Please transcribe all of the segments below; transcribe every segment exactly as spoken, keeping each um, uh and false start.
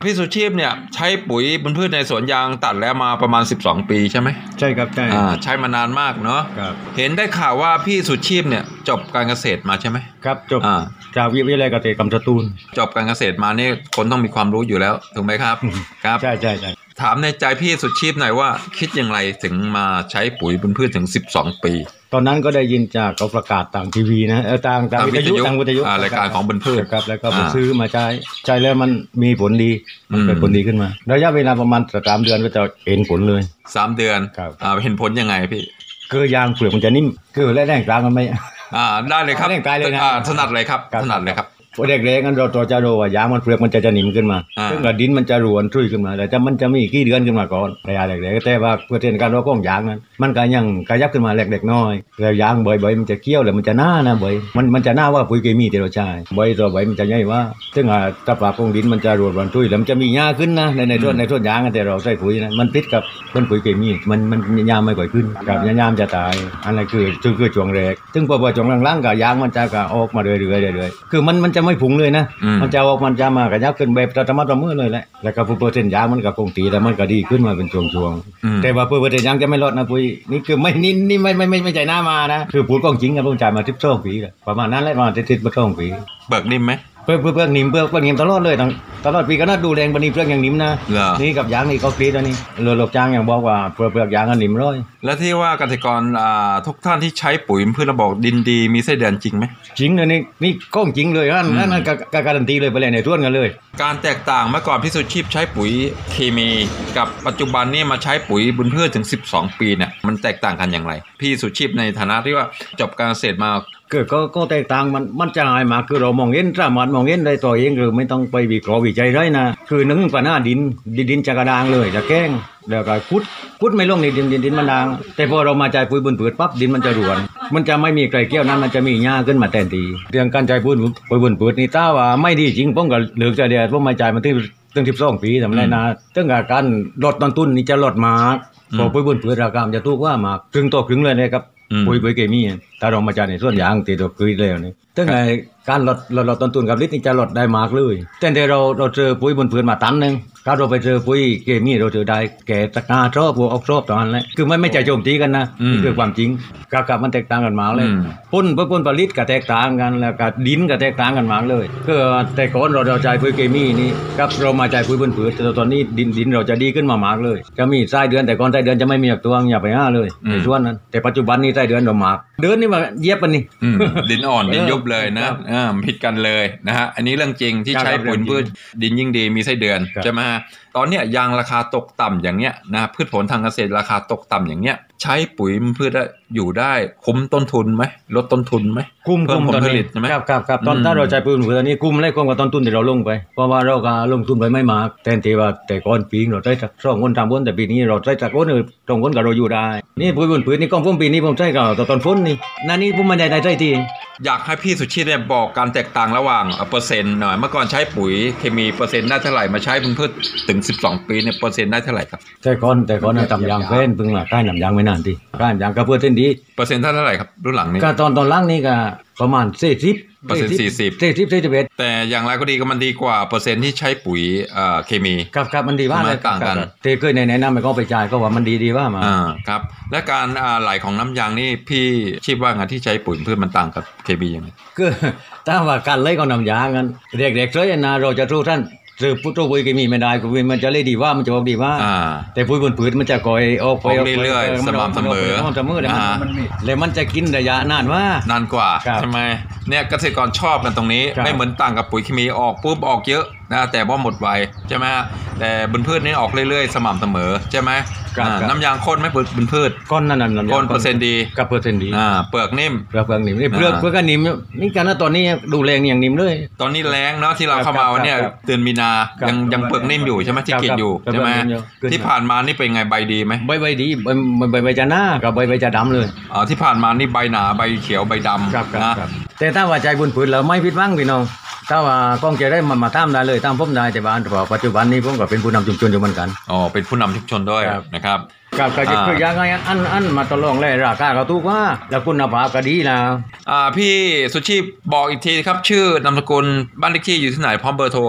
พี่สุชีพเนี่ยใช้ปุ๋ยบนพืชในสวนยางตัดแล้วมาประมาณสิบสองปีใช่ไหมใช่ครับใช่อ่าใช้มานานมากเนาะครับเห็นได้ข่าวว่าพี่สุชีพเนี่ยจบการเกษตรมาใช่ไหมครับจบจากวิทยาลัยเกษตรกำสตูลจบการเกษตรมานี่คนต้องมีความรู้อยู่แล้วถูกไหมครับครับใช่ใช่ใช่ถามในใจพี่สุชีพหน่อยว่าคิดอย่างไรถึงมาใช้ปุ๋ยบนพืชถึงสิบสองปีตอนนั้นก็ได้ยินจากเขาประกาศต่างทีวีนะเออต่างต่างวิทยุต่างวิทยุรายการของบนพืชครับแล้วก็ไปซื้อมาใช้ใช้แล้วมันมีผลดีมันเกิดผลดีขึ้นมาระยะเวลาประมาณสามเดือนก็จะเห็นผลเลยสามเดือนครับอ่าเห็นผลยังไงพี่คือยางเปลือกมันจะนิ่มคือแรงกลางมันไม่อ่าได้เลยครับแรงกลางเลยนะถนัดเลยครับถนัดเลยครับเด็กๆกันเราตัวจะรู้ว่ายางมันเปลือกมันจะจะหนิมขึ้นมาซึ่งกับดินมันจะรวนทุ่ยขึ้นมาแต่จะมันจะมีกี่เดือนขึ้นมาก่อนระยะเด็กๆแต่ว่าเพื่อเทียนการรอก้องยางนั้นมันก็ยังขยับขึ้นมาเล็กๆน้อยแล้วยางใบๆมันจะเกี้ยวแล้วมันจะหน้านะใบมันมันจะหน้าว่าปุ๋ยเคมีที่เราใช้ใบตัวใบมันจะใหญ่ว่าซึ่งถ้าปลาพงดินมันจะรวนรวนทุ่ยแล้วมันจะมีหญ้าขึ้นนะในในส่วนในส่วนยางแต่เราใส่ปุ๋ยนะมันพิษกับต้นปุ๋ยเคมีมันมันหญ้าไม่ก่อยขึ้นกับหญ้าจะตายอันนั้นคือคือคือช่วงแรกซึ่งพอช่วงล่างๆกับยางมันจะก็ออกมาเรื่อยๆเรื่อยๆคือมันมันจะไม่ผุงเลยนะมันจะออกมันจะมากระยับขึ้นแบบธรรมะธรรมะเลยแหละแล้วก็เปอร์เซ็นต์ยางมันก็คงตีแล้วมันก็ดีขึ้นมาเป็นช่วงๆแต่ว่าเปอร์เซ็นต์ยางจะไม่ลดนะปุ้ยนี่คือไม่นี่นี่ไม่ไม่ไม่ไม่ใจหน้ามานะคือปุ๋ยกองจริงครับผมจ่ายมาสิบสองปีแล้วประมาณนั้นแหละประมาณสิบสองปีเบิกนิ่มไหมเพื่อเพื่อเพื่อนิ่มเพื่อเพื่อนิ่มตลอดเลยตลอดตลอดปีก็น่าดูแรงปนีเพื่อยังนิ่มนะนี่กับยางนี่เขาคลีตัวนี้เรือหลบจางอย่างบอกว่าเพื่อเพื่อยางก็นิ่มร้อยแล้วที่ว่าเกษตรกรทุกท่านที่ใช้ปุ๋ยเพื่อระบบดินดีมีไส้เดือนจริงไหมจริงเลยนี่นี่ก้องจริงเลยนั่นนั่นการันตีเลยไปเลยในท้วนกันเลยการแตกต่างเมื่อก่อนพี่สุชีพใช้ปุ๋ยเคมีกับปัจจุบันนี้มาใช้ปุ๋ยบนพืชถึงสิบสองปีเนี่ยมันแตกต่างกันอย่างไรพี่สุชีพในฐานะที่ว่าจบการเกษตรมาเกิดก็ก็แตกต่างมันมันจะหายมาคือเรามองเห็นสามารถมองเห็นได้ตัวเองคือไม่ต้องไปวิเคราะห์วิจัยไรนะคือหนึ่งปัญหาดินดินจะกระด้างเลยจะแก้งแล้วก็พุดพุดไม่ลงในดินดินดินมันด่างแต่พอเรามาใจปุ๋ยบนผืนปั๊บดินมันจะรวนมันจะไม่มีไกลเกี้ยวนั้นมันจะมีหญ้าขึ้นมาแทนทีเรื่องการใจปุ๋ยปุ๋ยบนผืนนี่ถ้าว่าไม่ดีจริงผมก็เลิกใจเดียวผมมาใจมันที่ตั้งสิบสองปีทำไรนะตั้งแต่การลดต้นทุนนี่จะลดมากพอปุ๋ยบนผืนราคาจะถูกว่ามากครึ่งต่อครึ่งเลยนะครับปุ๋ยปุ๋ยเคมีถ้าเรามาจากในส่วนยางตีตัวปุ๋ยแล้วนี่ตั้งแต่การลดลดลดต้นทุนกับลิตรนี่จะลดได้มากเลยแต่เดี๋ยวเราเราเจอปุ๋ยบนผืนมาตันนึงถ้าเราไปเจอปุ๋ยเคมีเราเจอได้แก่ตะกาชอบพวกออกชอบตอนนั้นแหละคือไม่ไม่ใจโจมตีกันนะนี่คือความจริงกับกับมันแตกต่างกันมากเลยพ่นเพื่อพ่นผลิตก็แตกต่างกันแล้วก็ดินก็แตกต่างกันมากเลยคือแต่ก่อนเราเราใจปุ๋ยเคมีนี่กับเรามาใจปุ๋ยบนผืนแต่ตอนนี้ดินดินเราจะดีขึ้นมามากเลยจะมีไส้เดือนแต่ก่อนไส้เดือนจะไม่มีตัวอย่าไปห้าเลยในช่วงนั้นแต่ปัจจุบันนี้ไส้เดือนเรามากเดือนนี่มาเย็บปันนี่ดินอ่อนดินยุบเลยนะอ่าผิดกันเลยนะฮะอันนี้เรื่องจริงที่ใช้ปุ๋ยพืชดินยิ่งดีมีไส้เดือนใช่ไหมฮะตอนเนี้ยยางราคาตกต่ำอย่างเนี้ยนะพืชผลทางเกษตรราคาตกต่ำอย่างเนี้ยใช้ปุ๋ยพืชอยู่ได้คุ้มต้นทุนไหมลดต้นทุนไหมคุ้มคุ้มผลผลิตใช่ไหมครับครับครับตอนถ้าเราใช้ปุ๋ยพืชตอนนี้คุ้มเลยคุ้มกว่าต้นทุนที่เราลงไปเพราะว่าเราก็ลงทุนไปไม่มากแทนที่ว่าแต่ก่อนปีเราได้สักสองคนสามคนแต่ปีนี้เราได้สักคนหนึ่งสองคนกับเราอยู่ได้นี่ปุ๋ยพืชนี่ก้องผมปีนี้ผมใช้กับตอนฝนนี่นั่นนี่ผมไม่ได้ได้ใช้ทีอยากให้พี่สุชีพเนี่ยบอกการแตกต่างระหว่างเปอร์เซ็นต์หน่อยเมื่อก่อนใช้ปุ๋ยเคมีเปอร์เซ็นต์ได้เท่าไหร่มาใช้พืชถึงสิบสองปีเนี่ยเปอร์เซ็นต์ได้เท่าไหร่ครับแต่ก่อนแต่ก่อนทำยางเฟ้นเพิ่งละใกล้ทำยางไม่นานทีใกล้ทำยางก็เพื่อเส้นดีเปอร์เซ็นต์เท่าไหร่ครับรุ่นหลังนี้ก็ตอนตอนหลังนี่ก็ประมาณสี่สิบเปอร์เซ็นต์สี่สิบสี่สิบสี่สิบเอ็ดแต่อย่างไรก็ดีก็มันดีกว่าเปอร์เซ็นต์ที่ใช้ปุ๋ยเอ่อเคมีครับครับมันดีว่าเลยต่างกันแต่เคยในแนะนำไปก็ไปจ่ายก็ว่ามันดีดีว่ามาอ่าครับและการอ่าไหลของน้ำยางนี่พี่คิดว่าไงที่ใช้ปุ๋ยพืชมันต่างกับเคมียังไงคือถ้าว่าการไหลของน้ำยางกันเด็กๆเลยนะเราจะรู้ท่านซื้อปุ๋ยปุ๋ยเคมีไม่ได้ปุ๋ยมันจะเลยดีว่ามันจะออกดีว่าแต่ปุ๋ยบนผืนมันจะก่อยออกไปเรื่อยๆสม่ำเสมอสม่ำเสมอแล้วมันจะกินระยะนานว่านานกว่าใช่ไหมเนี่ยเกษตรกรชอบกันตรงนี้ไม่เหมือนต่างกับปุ๋ยเคมีออกปุ๊บออกเยอะนะแต่ว่าหมดไวใช่ไหมแต่บนพืชนี่ออกเรื่อยๆสม่ำเสมอใช่ไหมน้ำยางข้นไหมบนพืชก้อนนั่นนั่นข้นเปอร์เซ็นต์ดีกับเปอร์เซ็นต์ดีอ่าเปลือกนิ่มเปลือกนิ่มนี่เปลือกเปลือกก็นิ่มนี่การตอนนี้ดูแรงอย่างนิ่มเลยตอนนี้แรงเนาะที่เราเข้ามาวันนี้เดือนมีนายังยังเปลือกนิ่มอยู่ใช่ไหมที่กินอยู่ใช่ไหมที่ผ่านมานี่เป็นไงใบดีไหมใบใบดีใบใบใบจะหน้ากับใบใบจะดำเลยอ๋อที่ผ่านมานี่ใบหนาใบเขียวใบดำนะแต่ถ้าว่าใจบุญผืนเราไม่ผิดหวังพี่น้องถ้าว่าก้องจะได้มามาตามได้เลยตามผมได้แต่ว่าปัจจุบันนี้ผมก็เป็นผู้นำชุมชนอยู่เหมือนกันอ๋อเป็นผู้นำชุมชนด้วยนะครับกับก็จะคือยังไงอันอันมาตลองเลยราคาก็ถูกว่าแล้วคุณภาพก็ดีนะอ่าพี่สุชีพบอกอีกทีครับชื่อนามสกุลบ้านเลขที่อยู่ที่ไหนพร้อมเบอร์โทรครับ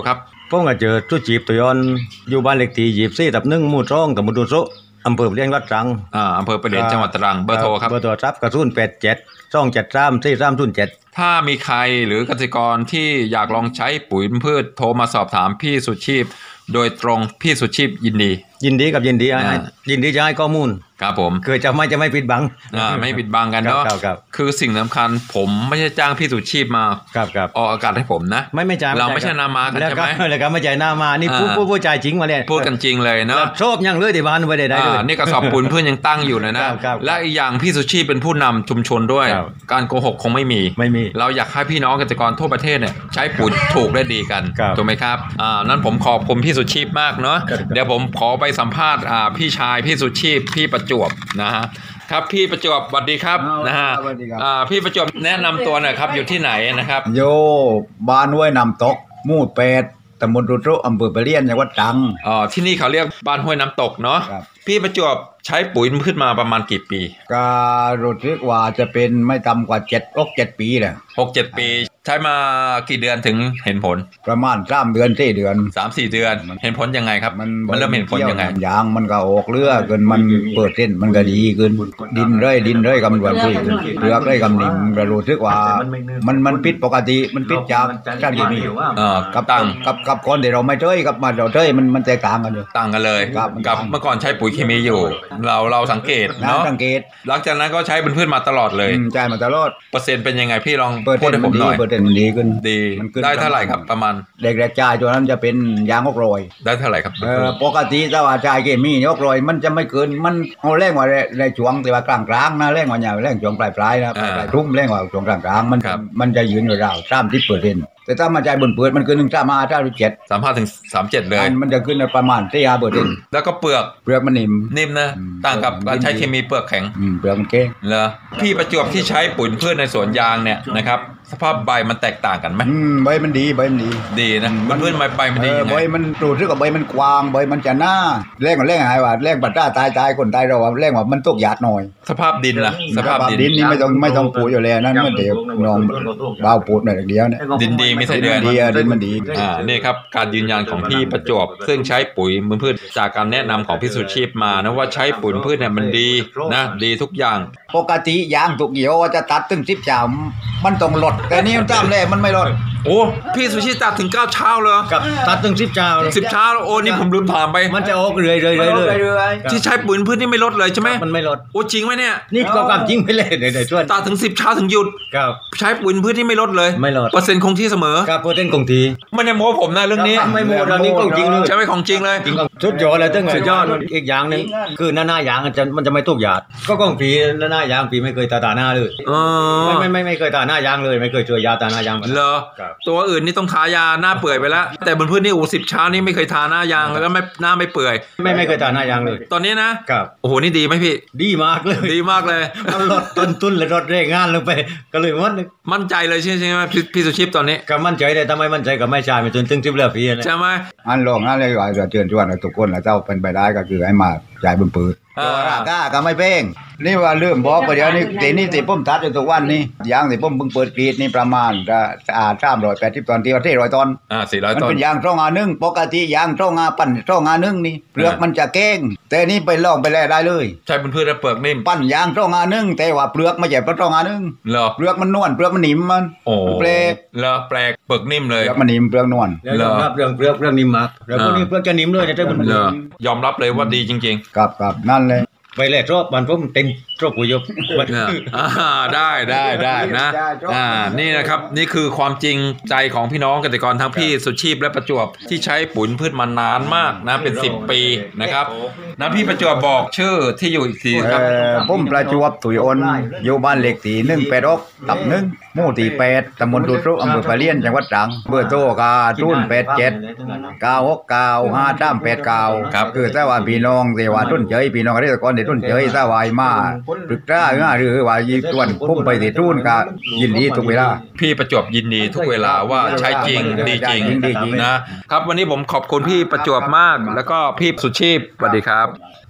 ผมก็เจอทุจีบตัวยอนอยู่บ้านเลขที่ยี่สิบสี่ทับหนึ่งหมู่สองตำบลดุโซอำเภอเลียงรัดตรังอ่าอำเภอประเหรียญจังหวัดตรังเบอร์โทรครับเบอร์โทรครับกระสุนแปดเจ็ดสองเจ็ดสามสี่สามศูนย์เจ็ดถ้ามีใครหรือเกษตรกรที่อยากลองใช้ปุ๋ยพืชโทรมาสอบถามพี่สุชีพโดยตรงพี่สุชีพยินดียินดีกับยินดียินดีจะให้ข้อมูลครับผมคือจะไม่จะไม่ปิดบังอ่าไม่ปิดบังกันเนาะคือสิ่งสำคัญผมไม่ใช่จ้างพี่สุชีพมาครับครับออกอากาศให้ผมนะไม่ไม่จ้างเราไม่ใช่นามากันใช่ไหมแล้วก็ไม่ใช่นามานี่พูดพูดพูดใจจริงมาเลยพูดกันจริงเลยเนาะชอบยังเลยที่บ้านไว้ได้เลยนี่กระสอบปุ๋ยเพื่อนยังตั้งอยู่เลยนะและอีกอย่างพี่สุชีพเป็นผู้นำชุมชนด้วยการโกหกคงไม่มีไม่มีเราอยากให้พี่น้องเกษตรกรทั่วประเทศเนี่ยใช้ปุ๋ยถูกและดีกันถูกไหมครับอ่านั้นผมขอบคุณพี่สุชีพมากเนาะเดี๋ยวผมขอไปสัมภาษณ์อ่าพี่ชายพี่สุชีพพี่ประจวบนะฮะครับพี่ประจวบสวัสดีครับนะฮะอ่าพี่ประจวบแนะนำตัวหน่อยครับอยู่ที่ไหนนะครับโยบ้านห้วยน้ำตกหมู่แปดตำบลรุโรอำเภอประเลียนจังหวัดตรังอ๋อที่นี่เขาเรียกบ้านห้วยน้ำตกเนาะพี่ประจวบใช้ปุ๋ยพืชมาประมาณกี่ปีก็รู้สึกว่าจะเป็นไม่ต่ำกว่าเจ็ดหกเจ็ดปีแหละหกเจ็ดปีใช้มากี่เดือนถึงเห็นผลประมาณสามเดือนสี่เดือนสามสี่เดือนเห็นผลยังไงครับมันมันเริ่มเห็นผลยังไงยางมันก็ออกเลือเกินมันเปิดเส้นมันก็ดีขึ้นดินเร่ยดินเร่ยกำลังคุยขึ้นเลือกเร่ยกำนิ่มก็รู้สึกว่ามันมันผิดปกติมันผิดจากสารเคมีเอ่อกับตังกับกับก่อนที่เราไม่เจ้ยกับมาเราเจ้ยมันมันแตกต่างกันอยู่ต่างกันเลยกับเมื่อก่อนใช้ปุ๋ยเคมีอยู่เราเราสังเกตเนาะสังเกตหลังจากนั้นก็ใช้เป็นพืชมาตลอดเลยใช่มาตลอดเปอร์เซ็นต์เป็นยังไงพี่ลองพูดให้ผมหน่อยเปอร์เซ็นต์มันดีขึ้นดีได้เท่าไหร่ครับประมาณเด็กๆจ่ายตัวนั้นจะเป็นยางหกร้อยได้เท่าไหร่ครับเออปกติถ้าว่าจ่ายเคมีหกร้อยมันจะไม่เกินมันเอาแรงกว่าในช่วงแต่ว่ากลางๆนะแรงกว่าอย่างแรงช่วงปลายๆนะปลายๆทุ่มแรงกว่าช่วงกลางๆมันมันจะยืนอยู่ราวสามสิบเปอร์เซ็นต์แต่ถ้ามาจ่ายบนเปิดมันเกินหนึ่งสามห้าเก้าเจ็ดสามห้าถึงสามเจ็ดเลยมันจะขึ้นประมาณสี่ห้าเปอร์เซ็นต์แล้วก็เปลือกเปลือกมันนิ่มนิ่มนะต่างกับการใช้เคมีเปลือกแข็งเปลือกมันเก้งเหรอพี่ประจวบที่ใช้ปุ๋ยพืชในสวนยางเนี่ยนะครับสภาพใบมันแตกต่างกันไหมใบมันดีใบมันดีดีนะมันพืชใบมันดีใบมันรู้สึกว่าใบมันกว้างใบมันจะหน้าแรงกว่าแรงหายว่าแรงปัดต้าตายตายคนตายเราว่าแรงว่ามันตกหยาดหน่อยสภาพดินล่ะสภาพดินนี่ไม่ต้องไม่ต้องปูอยู่แล้วนั่นมันเดี๋ยวนองเบาปูดหน่อยเดียวเนี่ยดินดีไม่ใช่เดือนดีดินมันดีอ่านี่ครับการยืนยันของพี่ประจวบซึ่งใช้ปุ๋ยพืชจากการแนะนำของพี่สุชีพมานะว่าใช้ปุ๋ยพืชเนี่ยมันดีนะดีทุกอย่างปกติยางทุกเหี่ยวจะตัดถึงสิบเช้ามันต้องลดแต่นี่มันจ้ำแรกมันไม่ลดโอ้พี่สุชีพตัดถึงเก้าเช้าเลยกับตัดถึงสิบเช้าสิบเช้าโอ้นี่ผมลืมถามไปมันจะออกเรื่อยๆเลยที่ใช้ปุ๋ยพืชนี่ไม่ลดเลยใช่ไหมมันไม่ลดโอ้จริงไหมเนี่ยนี่ก็ความจริงไปเลยเดี๋ยวช่วยตัดถึงสิบเช้าถึงหยุดครับใช้ปุ๋ยพืชนี่ไม่ลดเลยไม่ลดเปอร์เซ็นต์คงที่เสมอครับเปอร์เซ็นต์คงที่ไม่ได้โม้ผมนะเรื่องนี้ไม่โม้เรื่องนี้ของจริงเลยใช่ไหมของจริงเลยสุดยอดเลยตั้งสุดยอดอีกอย่างนึงคือหน้าหน้ายางมันจะมันจะไม่ตกหยาดก็กองผีหน้าหน้ายางผีไม่เคยตาตาหน้าเลยไม่ไม่ไม่ไม่เคยตาหน้ายางเลยไม่เคยเจอยาตาหน้ายางเหรอตัวอื่นนี่ต้องทายาหน้าเปื่อยไปแล้วแต่บนพื้นนี่โอ้สิบเช้านี่ไม่เคยทาหน้ายางแล้วไม่หน้าไม่เปื่อยไม่ไม่เคยทาหน้ายางเลยตอนนี้นะครับโอ้โหนี่ดีไหมพี่ดีมากเลยดีมากเลยลดต้นทุนและลดแรงงานลงไปก็เลยมั่นมั่นใจเลยใช่ไหมพี่สุชีพตอนนี้ก็มั่นใจแต่ทำไมมั่นใจก็ไม่ใช่ไม่จนถึงสิบเรื่องพี่นะใช่ไหมอันลงนั่นเลยว่าจะเชิญชวนทุกคนแล้วเจ้าเป็นไปได้ก็คือให้มาจ่ายบนปืนราคาก็ไม่แพงนี่ว่าเริ่มบอกไปเดี๋ยวนี้ตีนี้สิผมตัดอยู่ทุกวันนี้ยางสิผมเพิ่งเปิดกรีดนี่ประมาณจะอ่าสามร้อยแปดสิบตอนที่ว่าสี่ร้อยตอนอ่าสี่ร้อยตอนมันเป็นยางช่องอาหนึ่งปกติยางช่องอาปั่นช่องอาหนึ่งนี่เปลือกมันจะแก้งแต่นี่ไปลองไปแล้วได้เลยใช่เป็นพืชแล้วเปลือกนิ่มปั่นยางช่องอาหนึ่งแต่ว่าเปลือกไม่ใช่ช่องอาหนึ่งเหรอเปลือกมันนวลเปลือกมันนิ่มมันโอ้แปลกเหรอแปลกเปลือกนิ่มเลยเปลือกมันนิ่มเปลือกนวลยอมรับเรื่องเปลือกเรื่องนิ่มมากแล้วพวกนี้เปลือกจะนิ่มเลยจะได้มันยอมรับเลยว่าดีจริงๆครับครับนั่นเลยไปแลกรอบมันผมเต็มรอบปุ๋ยยบอ่าได้ได้ได้นะอ่านี่นะครับนี่คือความจริงใจของพี่น้องเกษตรกรทั้งพี่สุชีพและประจวบที่ใช้ปุ๋ยพืชมานานมากนะเป็นสิบปีนะครับนะพี่ประจวบบอกชื่อที่อยู่อีกทีครับผมประจวบตุยอ้นอยู่บ้านเลขที่หนึ่งแปดหกตับหนึ่งหมู่ที่แปดตำบลดุรุอำเภอปะเลียนจังหวัดตรังเบอร์โทรก็ศูนย์แปดเจ็ดเก้าหกเก้าห้าสามแปดเก้าครับคือถ้าว่าพี่น้องที่ว่าต้นเฉยพี่น้องเกษตรกรที่ต้นเฉยถ้าว่ามาปรึกษาหรือว่ายิงต้วนพุ่มไปที่ทุ่นก็ยินดีทุกเวลาพี่ประจวบยินดีทุกเวลาว่าใช้จริงดีจริงนะครับวันนี้ผมขอบคุณพี่ประจวบมากแล้วก็พี่สุชีพสวัสดีครับ